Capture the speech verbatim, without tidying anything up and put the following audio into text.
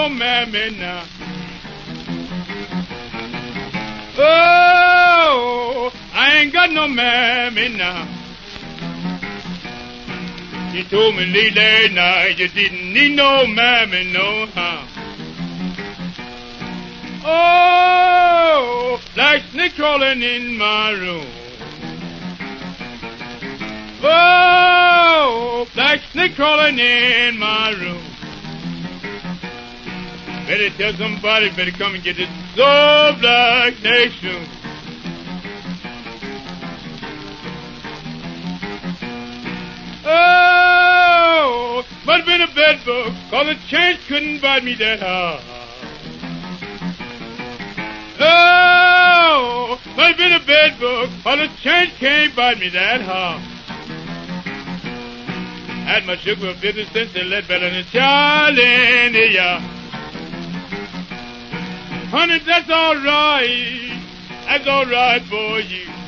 no mammy now. Oh, I ain't got no mammy now. You told me late last night you didn't need no mammy no how. Oh, like snake crawling in my room. Oh, like snake crawling in my room. Better tell somebody, better come and get this soul black snake soon. Oh, must have been a bed bug, cause the chains couldn't bite me that hard. Oh, must have been a bed bug, cause the chains can't bite me that hard. Had my sugar fifty cents and let better than a child in the yard. Honey, that's all right. That's all right for you.